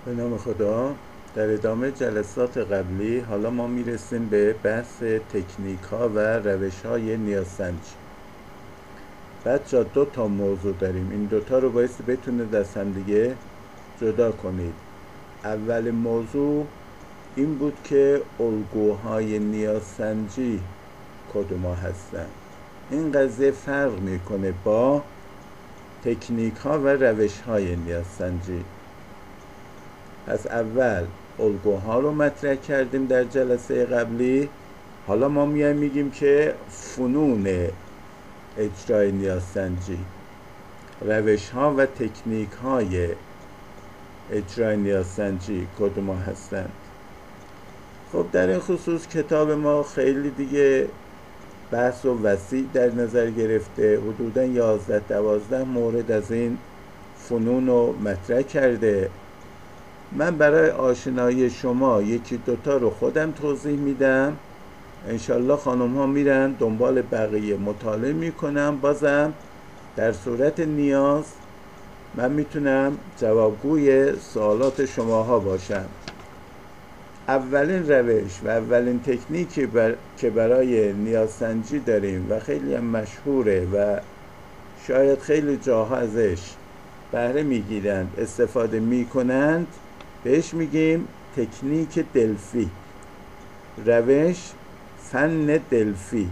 به نام خدا. در ادامه جلسات قبلی حالا ما میرسیم به بحث تکنیک ها و روش های نیازسنجی. بچه دو تا موضوع داریم، این دوتا رو باید بتونه از هم دیگه جدا کنید. اول موضوع این بود که الگوهای نیازسنجی کدوم ها هستن. این قضیه فرق میکنه با تکنیک ها و روش های نیازسنجی. پس اول الگوها رو مطرح کردیم در جلسه قبلی. حالا ما میگیم که فنون اجرای نیازسنجی، روش ها و تکنیک های اجرای نیازسنجی کدوم هستند. خب در این خصوص کتاب ما خیلی دیگه بحث و وسیع در نظر گرفته، حدوداً 11-12 مورد از این فنون رو مطرح کرده. من برای آشنایی شما یکی دوتا رو خودم توضیح میدم، انشالله خانم ها میرن دنبال بقیه مطالعه میکنم. بازم در صورت نیاز من میتونم جوابگوی سوالات شما ها باشم. اولین روش و اولین تکنیکی که برای نیازسنجی داریم و خیلی هم مشهوره و شاید خیلی جاها ازش بهره میگیرند، استفاده میکنند، بهش میگیم تکنیک دلفی، روش فن دلفی.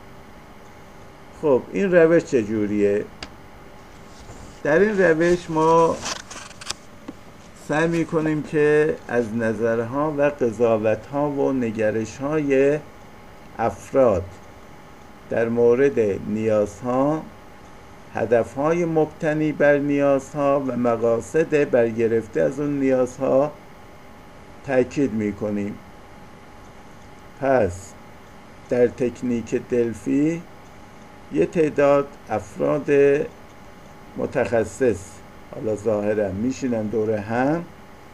خب این روش چجوریه؟ در این روش ما سعی میکنیم که از نظرها و قضاوتها و نگرشهای افراد در مورد نیازها، هدفهای مبتنی بر نیازها و مقاصد برگرفته از اون نیازها تأکید میکنیم. پس در تکنیک دلفی یه تعداد افراد متخصص حالا ظاهرا میشینن دور هم،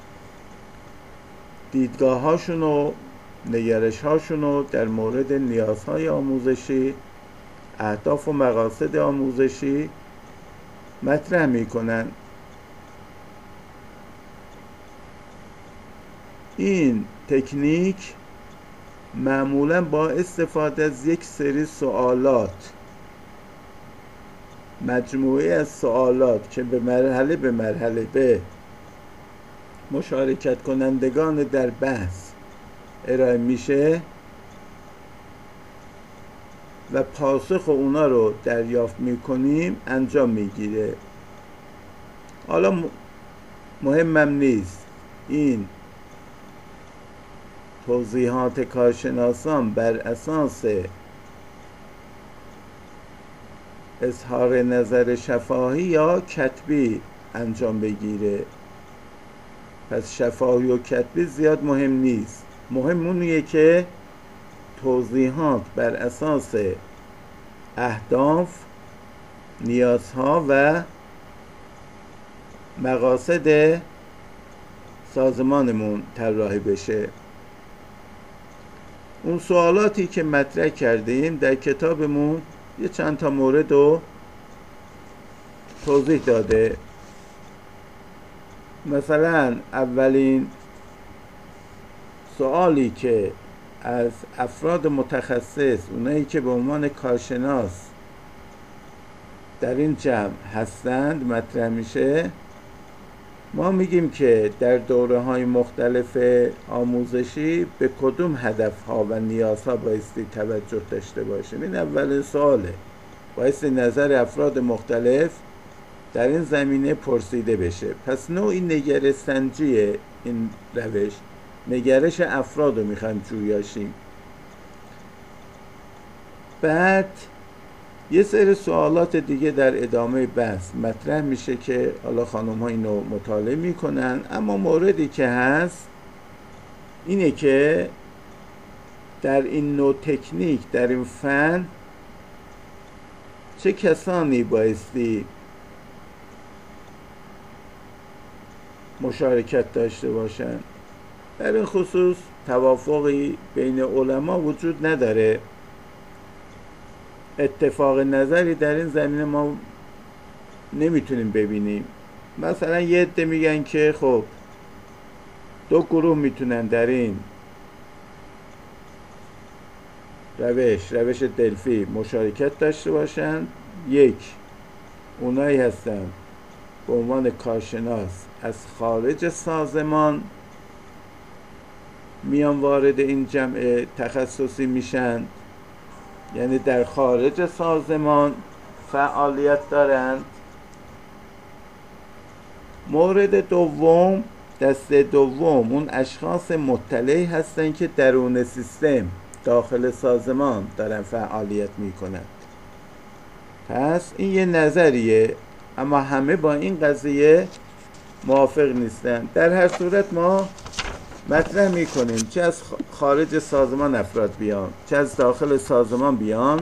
دیدگاهاشون و نگرشهاشون رو در مورد نیازهای آموزشی، اهداف و مقاصد آموزشی مطرح میکنن. این تکنیک معمولا با استفاده از یک سری سوالات، مجموعه از سوالات که به مرحله به مشارکت کنندگان در بحث ارائه میشه و پاسخ اونا رو دریافت میکنیم انجام میگیره. حالا مهمم نیست این توضیحات کارشناسان بر اساس اظهار نظر شفاهی یا کتبی انجام بگیره. پس شفاهی و کتبی زیاد مهم نیست، مهم اونیه که توضیحات بر اساس اهداف، نیازها و مقاصد سازمانمون طراحی بشه. اون سوالاتی که مطرح کردیم در کتابمون یه چند تا مورد رو توضیح داده. مثلا اولین سوالی که از افراد متخصص، اونایی که به عنوان کارشناس در این جمع هستند مطرح میشه، ما میگیم که در دوره‌های مختلف آموزشی به کدوم هدفها و نیازها بایستی توجه داشته باشیم. این اولین سواله، بایستی نظر افراد مختلف در این زمینه پرسیده بشه. پس نوعی نگرش سنجی این روش، نگرش افراد رو میخوایم جویاشیم. بعد یه سری سوالات دیگه در ادامه بحث مطرح میشه که حالا خانم ها اینو مطالعه میکنن، اما موردی که هست اینه که در این نوع تکنیک، در این فن، چه کسانی بایستی مشارکت داشته باشن. در این خصوص توافقی بین علما وجود نداره، اتفاق نظری در این زمینه ما نمیتونیم ببینیم. مثلا یه عده میگن که خب دو گروه میتونن در این روش دلفی مشارکت داشته باشند. یک، اونایی هستن به عنوان کارشناس از خارج سازمان میان وارد این جمع تخصصی میشن، یعنی در خارج سازمان فعالیت دارند. مورد دوم، دسته دوم، اون اشخاص مطلعی هستن که درون سیستم داخل سازمان دارن فعالیت میکنند. پس این یه نظریه، اما همه با این قضیه موافق نیستن. در هر صورت ما مطرح میکنیم چه از خارج سازمان افراد بیان چه از داخل سازمان بیان،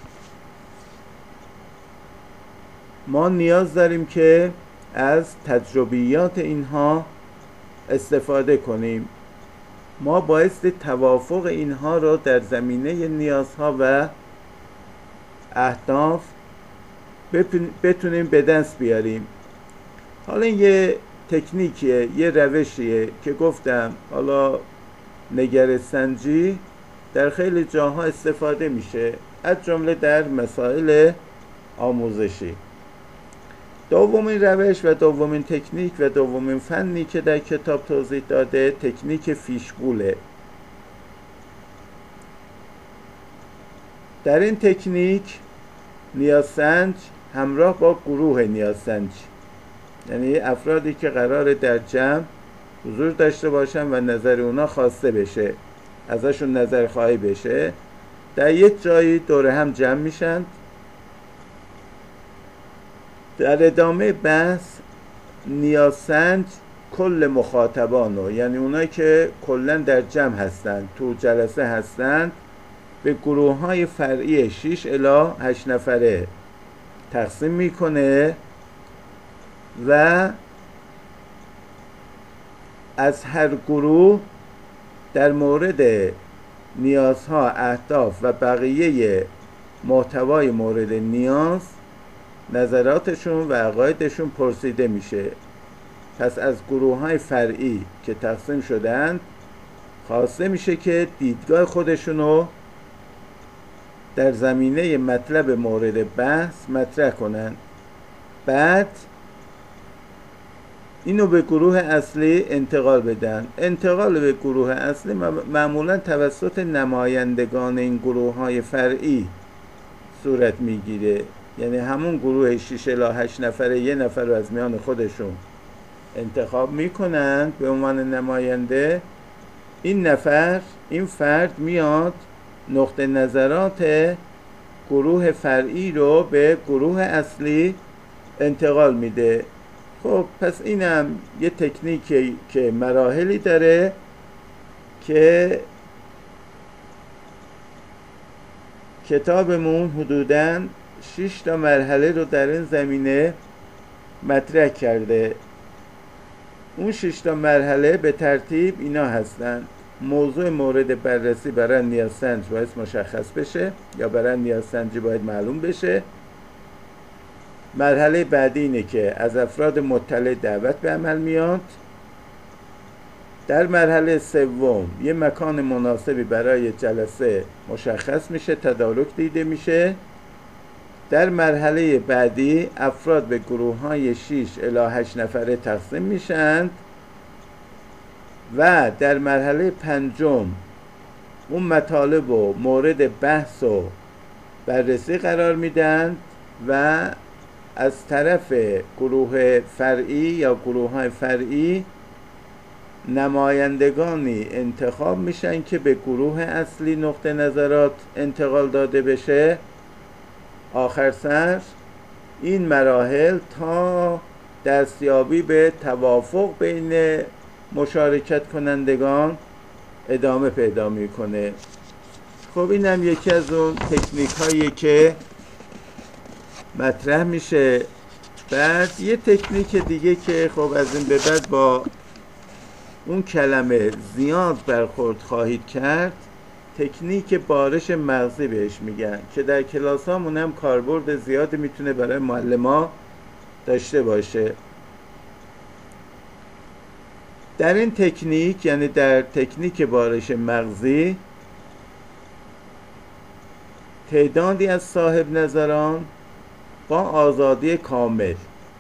ما نیاز داریم که از تجربیات اینها استفاده کنیم. ما بایستی توافق اینها را در زمینه نیازها و اهداف بتونیم به دست بیاریم. حالا این یه تکنیکیه، یه روشیه که گفتم حالا نگرسنجی در خیلی جاها استفاده میشه، از جمله در مسائل آموزشی. دومین روش و دومین تکنیک و دومین فنی که در کتاب توضیح داده تکنیک فیشبوله. در این تکنیک نیازسنج همراه با گروه نیازسنج، یعنی افرادی که قراره در جمع حضور داشته باشن و نظر اونا خواسته بشه، ازشون نظر خواهی بشه، در یک جایی دور هم جمع میشن. در ادامه بحث نیازسنج کل مخاطبانو، یعنی اونایی که کلن در جمع هستند، تو جلسه هستند، به گروه های فرعی 6 الی 8 نفره تقسیم میکنه و از هر گروه در مورد نیازها، اهداف و بقیه محتوای مورد نیاز نظراتشون و عقایدشون پرسیده میشه. پس از گروه های فرعی که تقسیم شدند خواسته میشه که دیدگاه خودشونو در زمینه مطلب مورد بحث مطرح کنند. بعد اینو به گروه اصلی انتقال بدن. انتقال به گروه اصلی معمولا توسط نمایندگان این گروه های فرعی صورت میگیره، یعنی همون گروه 6 الی 8 نفره یه نفر رو از میان خودشون انتخاب میکنن به عنوان نماینده. این نفر، این فرد میاد نقطه نظرات گروه فرعی رو به گروه اصلی انتقال میده. خب پس اینم یه تکنیکی که مراحلی داره که کتابمون حدوداً 6 تا مرحله رو در این زمینه مطرح کرده. اون 6 تا مرحله به ترتیب اینا هستن: موضوع مورد بررسی برای نیازسنج باید مشخص بشه یا برای نیازسنجی باید معلوم بشه. مرحله بعدی اینه که از افراد مطلع دعوت به عمل میاد. در مرحله سوم یه مکان مناسبی برای جلسه مشخص میشه، تدارک دیده میشه. در مرحله بعدی افراد به گروه های 6 الی 8 نفره تقسیم میشن و در مرحله پنجم اون مطالب و مورد بحث و بررسی قرار میدن و از طرف گروه فرعی یا گروه های فرعی نمایندگانی انتخاب میشن که به گروه اصلی نقطه نظرات انتقال داده بشه. آخر سر این مراحل تا دستیابی به توافق بین مشارکت کنندگان ادامه پیدا میکنه. خب این هم یکی از اون تکنیک هایی که مطرح میشه. بعد یه تکنیک دیگه که خب از این به بعد با اون کلمه زیاد برخورد خواهید کرد، تکنیک بارش مغزی بهش میگن که در کلاس هامون هم کاربرد زیادی میتونه برای معلم ها داشته باشه. در این تکنیک، یعنی در تکنیک بارش مغزی، تعدادی از صاحب نظران با آزادی کامل،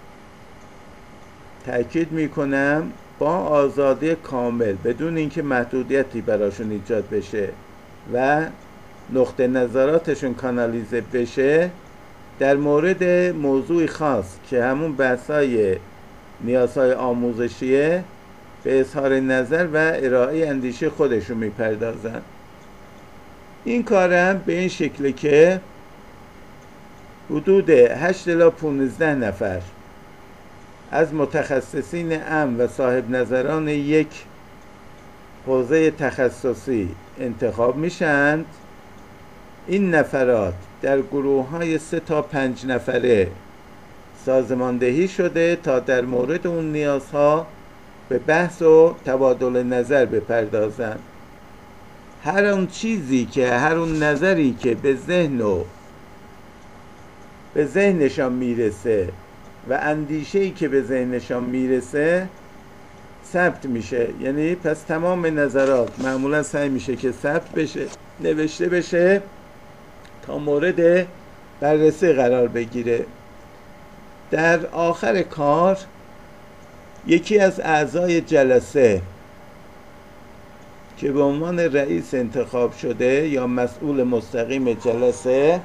تأکید میکنم با آزادی کامل، بدون اینکه محدودیتی براشون ایجاد بشه و نقطه نظراتشون کانالیزه بشه، در مورد موضوعی خاص که همون بحثای نیازهای آموزشیه به اظهار نظر و ارائه اندیشه خودشون میپردازن. این کارم به این شکله که حدود 8 الی 15 نفر از متخصصین عام و صاحب نظران یک حوزه تخصصی انتخاب میشند. این نفرات در گروه‌های 3 تا 5 نفره سازماندهی شده تا در مورد اون نیازها به بحث و تبادل نظر بپردازند. هر اون چیزی که، هر اون نظری که به ذهنشان میرسه و اندیشه‌ای که به ذهنشان میرسه ثبت میشه. یعنی پس تمام نظرات معمولا سعی میشه که ثبت بشه، نوشته بشه تا مورد بررسی قرار بگیره. در آخر کار یکی از اعضای جلسه که به عنوان رئیس انتخاب شده یا مسئول مستقیم جلسه،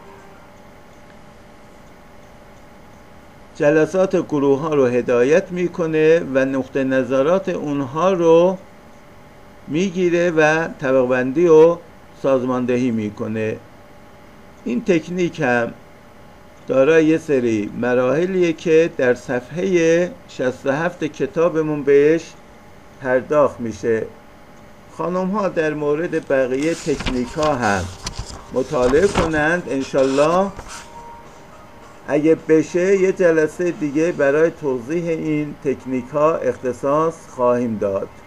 جلسات گروه ها رو هدایت میکنه و نقطه نظرات اونها رو میگیره و طبقه بندی و سازماندهی میکنه. این تکنیک هم دارای یه سری مراحلیه که در صفحه 67 کتابمون بهش پرداخت میشه. خانم ها در مورد بقیه تکنیک ها هم مطالعه کنند. انشالله اگه بشه یه جلسه دیگه برای توضیح این تکنیک ها اختصاص خواهیم داد.